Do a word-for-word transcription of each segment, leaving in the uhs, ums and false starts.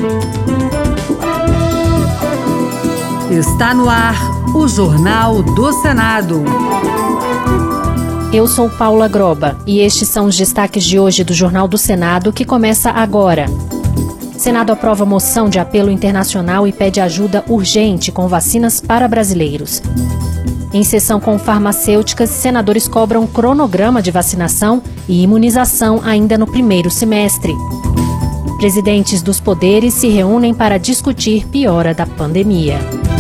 Está no ar o Jornal do Senado. Eu sou Paula Groba e estes são os destaques de hoje do Jornal do Senado, que começa agora. Senado aprova moção de apelo internacional e pede ajuda urgente com vacinas para brasileiros. Em sessão com farmacêuticas, senadores cobram cronograma de vacinação e imunização ainda no primeiro semestre. Presidentes dos poderes se reúnem para discutir piora da pandemia.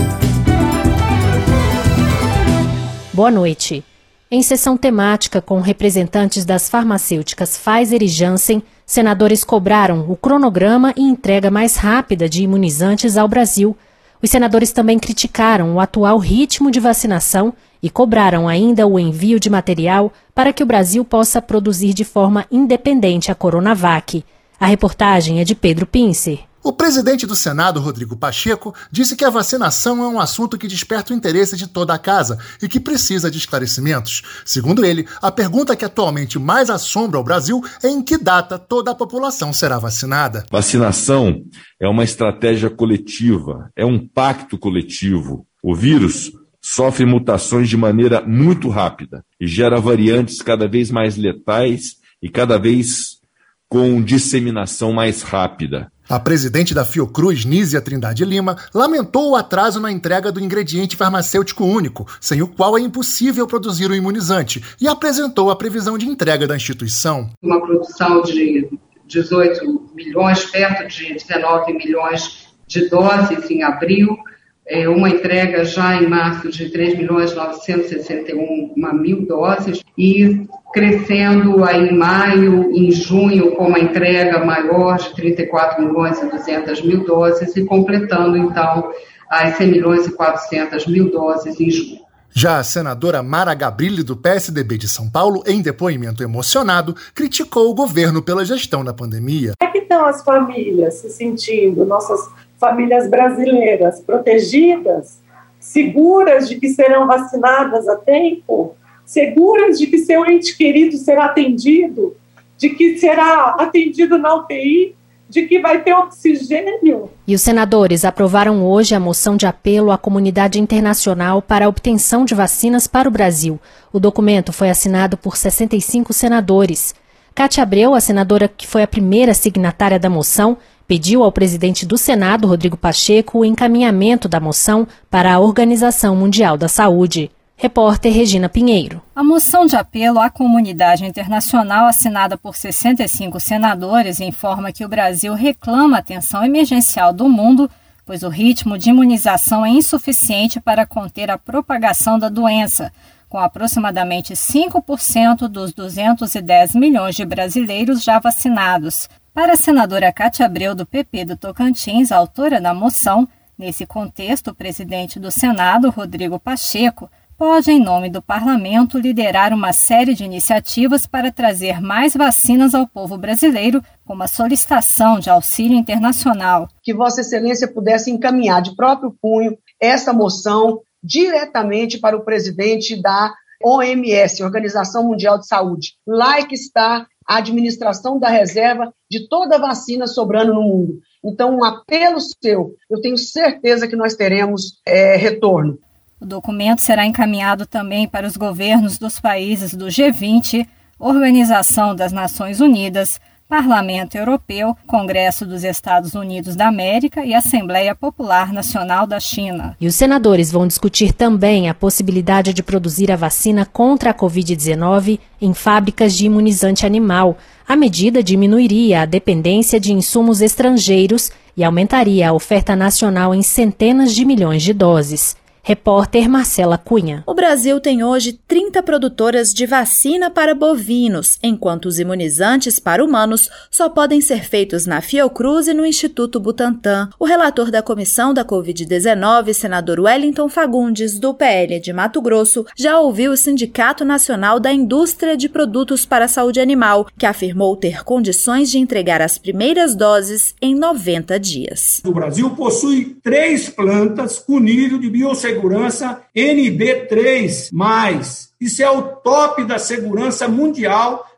Boa noite. Em sessão temática com representantes das farmacêuticas Pfizer e Janssen, senadores cobraram o cronograma e entrega mais rápida de imunizantes ao Brasil. Os senadores também criticaram o atual ritmo de vacinação e cobraram ainda o envio de material para que o Brasil possa produzir de forma independente a Coronavac. A reportagem é de Pedro Pincer. O presidente do Senado, Rodrigo Pacheco, disse que a vacinação é um assunto que desperta o interesse de toda a casa e que precisa de esclarecimentos. Segundo ele, a pergunta que atualmente mais assombra o Brasil é em que data toda a população será vacinada. Vacinação é uma estratégia coletiva, é um pacto coletivo. O vírus sofre mutações de maneira muito rápida e gera variantes cada vez mais letais e cada vez com disseminação mais rápida. A presidente da Fiocruz, Nízia Trindade Lima, lamentou o atraso na entrega do ingrediente farmacêutico único, sem o qual é impossível produzir o imunizante, e apresentou a previsão de entrega da instituição. Uma produção de dezoito milhões, perto de dezenove milhões de doses em abril, uma entrega já em março de três milhões novecentos e sessenta e um mil doses e crescendo aí em maio, em junho, com uma entrega maior de trinta e quatro milhões e duzentas mil doses e completando então as cem milhões e quatrocentas mil doses em julho. Já a senadora Mara Gabrilli, do P S D B de São Paulo, em depoimento emocionado, criticou o governo pela gestão da pandemia. Como é que estão as famílias se sentindo, nossas famílias brasileiras protegidas, seguras de que serão vacinadas a tempo, seguras de que seu ente querido será atendido, de que será atendido na U T I, de que vai ter oxigênio? E os senadores aprovaram hoje a moção de apelo à comunidade internacional para a obtenção de vacinas para o Brasil. O documento foi assinado por sessenta e cinco senadores. Cátia Abreu, a senadora que foi a primeira signatária da moção, pediu ao presidente do Senado, Rodrigo Pacheco, o encaminhamento da moção para a Organização Mundial da Saúde. Repórter Regina Pinheiro. A moção de apelo à comunidade internacional, assinada por sessenta e cinco senadores, informa que o Brasil reclama atenção emergencial do mundo, pois o ritmo de imunização é insuficiente para conter a propagação da doença, com aproximadamente cinco por cento dos duzentos e dez milhões de brasileiros já vacinados. Para a senadora Cátia Abreu, do P P do Tocantins, autora da moção, nesse contexto, o presidente do Senado, Rodrigo Pacheco, pode, em nome do parlamento, liderar uma série de iniciativas para trazer mais vacinas ao povo brasileiro, como a solicitação de auxílio internacional. Que Vossa Excelência pudesse encaminhar de próprio punho essa moção diretamente para o presidente da O M S, Organização Mundial de Saúde. Lá é que está a administração da reserva de toda a vacina sobrando no mundo. Então, um apelo seu, eu tenho certeza que nós teremos é, retorno. O documento será encaminhado também para os governos dos países do G vinte, Organização das Nações Unidas, Parlamento Europeu, Congresso dos Estados Unidos da América e Assembleia Popular Nacional da China. E os senadores vão discutir também a possibilidade de produzir a vacina contra a covid dezenove em fábricas de imunizante animal. A medida diminuiria a dependência de insumos estrangeiros e aumentaria a oferta nacional em centenas de milhões de doses. Repórter Marcela Cunha. O Brasil tem hoje trinta produtoras de vacina para bovinos, enquanto os imunizantes para humanos só podem ser feitos na Fiocruz e no Instituto Butantan. O relator da comissão da covid dezenove, senador Wellington Fagundes, do P L de Mato Grosso, já ouviu o Sindicato Nacional da Indústria de Produtos para a Saúde Animal, que afirmou ter condições de entregar as primeiras doses em noventa dias. O Brasil possui três plantas com nível de biossegurança N B três mais. Isso é o top da segurança mundial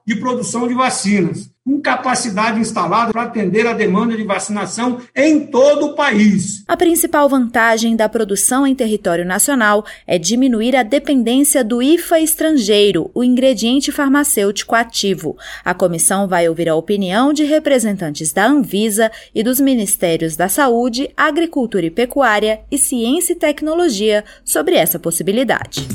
de produção de vacinas, com capacidade instalada para atender a demanda de vacinação em todo o país. A principal vantagem da produção em território nacional é diminuir a dependência do I F A estrangeiro, o ingrediente farmacêutico ativo. A comissão vai ouvir a opinião de representantes da Anvisa e dos Ministérios da Saúde, Agricultura e Pecuária e Ciência e Tecnologia sobre essa possibilidade.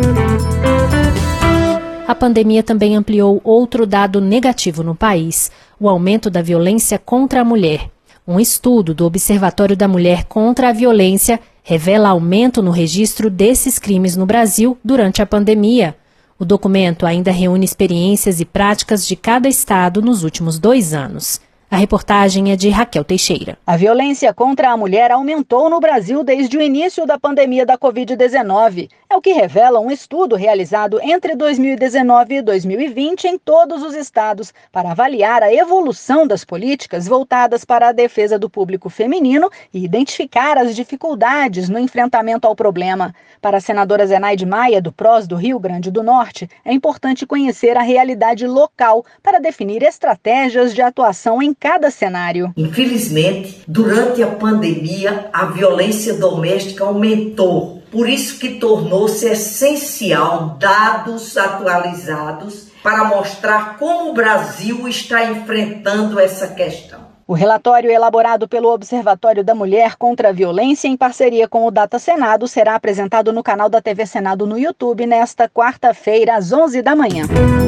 A pandemia também ampliou outro dado negativo no país, o aumento da violência contra a mulher. Um estudo do Observatório da Mulher contra a Violência revela aumento no registro desses crimes no Brasil durante a pandemia. O documento ainda reúne experiências e práticas de cada estado nos últimos dois anos. A reportagem é de Raquel Teixeira. A violência contra a mulher aumentou no Brasil desde o início da pandemia da covid dezenove. É o que revela um estudo realizado entre dois mil e dezenove e dois mil e vinte em todos os estados para avaliar a evolução das políticas voltadas para a defesa do público feminino e identificar as dificuldades no enfrentamento ao problema. Para a senadora Zenaide Maia, do P R O S do Rio Grande do Norte, é importante conhecer a realidade local para definir estratégias de atuação em cada cenário. Infelizmente, durante a pandemia, a violência doméstica aumentou. Por isso que tornou-se essencial dados atualizados para mostrar como o Brasil está enfrentando essa questão. O relatório elaborado pelo Observatório da Mulher contra a Violência em parceria com o Data Senado será apresentado no canal da T V Senado no YouTube nesta quarta-feira, às onze da manhã.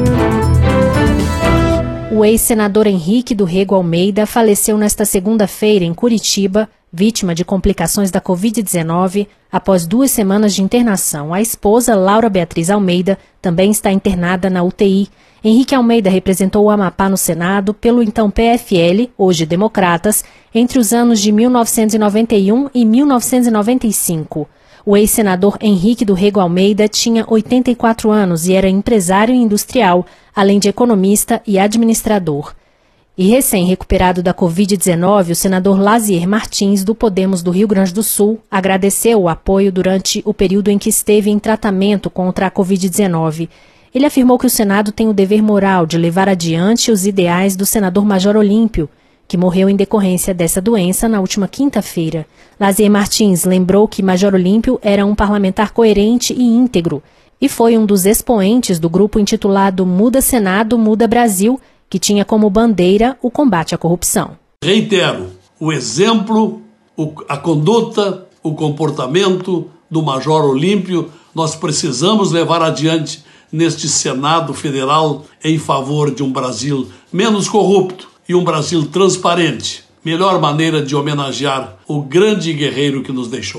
O ex-senador Henrique do Rego Almeida faleceu nesta segunda-feira em Curitiba, vítima de complicações da covid dezenove, após duas semanas de internação. A esposa, Laura Beatriz Almeida, também está internada na U T I. Henrique Almeida representou o Amapá no Senado pelo então P F L, hoje Democratas, entre os anos de mil novecentos e noventa e um e mil novecentos e noventa e cinco. O ex-senador Henrique do Rego Almeida tinha oitenta e quatro anos e era empresário e industrial, além de economista e administrador. E recém-recuperado da covid dezenove, o senador Lazier Martins, do Podemos do Rio Grande do Sul, agradeceu o apoio durante o período em que esteve em tratamento contra a covid dezenove. Ele afirmou que o Senado tem o dever moral de levar adiante os ideais do senador Major Olímpio, que morreu em decorrência dessa doença na última quinta-feira. Lazier Martins lembrou que Major Olímpio era um parlamentar coerente e íntegro e foi um dos expoentes do grupo intitulado Muda Senado, Muda Brasil, que tinha como bandeira o combate à corrupção. Reitero, o exemplo, a conduta, o comportamento do Major Olímpio nós precisamos levar adiante neste Senado Federal em favor de um Brasil menos corrupto e um Brasil transparente. Melhor maneira de homenagear o grande guerreiro que nos deixou.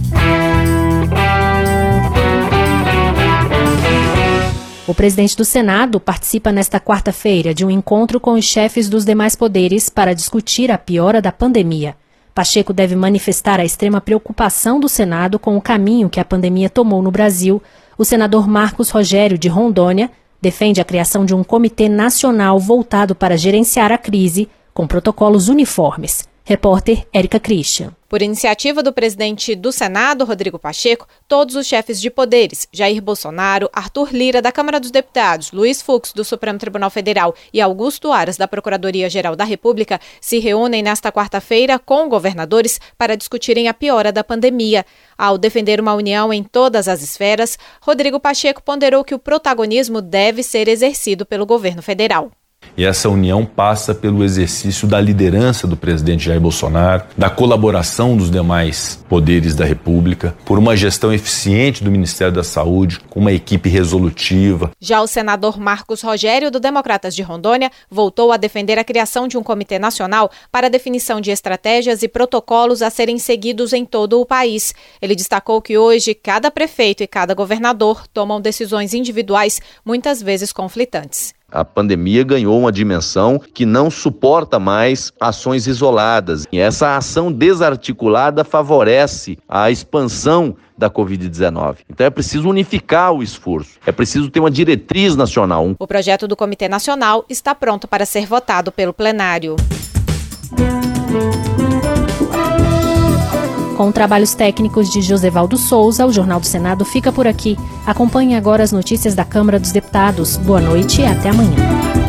O presidente do Senado participa nesta quarta-feira de um encontro com os chefes dos demais poderes para discutir a piora da pandemia. Pacheco deve manifestar a extrema preocupação do Senado com o caminho que a pandemia tomou no Brasil. O senador Marcos Rogério, de Rondônia, defende a criação de um comitê nacional voltado para gerenciar a crise, com protocolos uniformes. Repórter Érica Christian. Por iniciativa do presidente do Senado, Rodrigo Pacheco, todos os chefes de poderes, Jair Bolsonaro, Arthur Lira, da Câmara dos Deputados, Luiz Fux, do Supremo Tribunal Federal e Augusto Aras, da Procuradoria-Geral da República, se reúnem nesta quarta-feira com governadores para discutirem a piora da pandemia. Ao defender uma união em todas as esferas, Rodrigo Pacheco ponderou que o protagonismo deve ser exercido pelo governo federal. E essa união passa pelo exercício da liderança do presidente Jair Bolsonaro, da colaboração dos demais poderes da República, por uma gestão eficiente do Ministério da Saúde, com uma equipe resolutiva. Já o senador Marcos Rogério, do Democratas de Rondônia, voltou a defender a criação de um comitê nacional para a definição de estratégias e protocolos a serem seguidos em todo o país. Ele destacou que hoje cada prefeito e cada governador tomam decisões individuais, muitas vezes conflitantes. A pandemia ganhou uma dimensão que não suporta mais ações isoladas. E essa ação desarticulada favorece a expansão da covid dezenove. Então é preciso unificar o esforço, é preciso ter uma diretriz nacional. O projeto do Comitê Nacional está pronto para ser votado pelo plenário. Com trabalhos técnicos de Josevaldo Souza, o Jornal do Senado fica por aqui. Acompanhe agora as notícias da Câmara dos Deputados. Boa noite e até amanhã.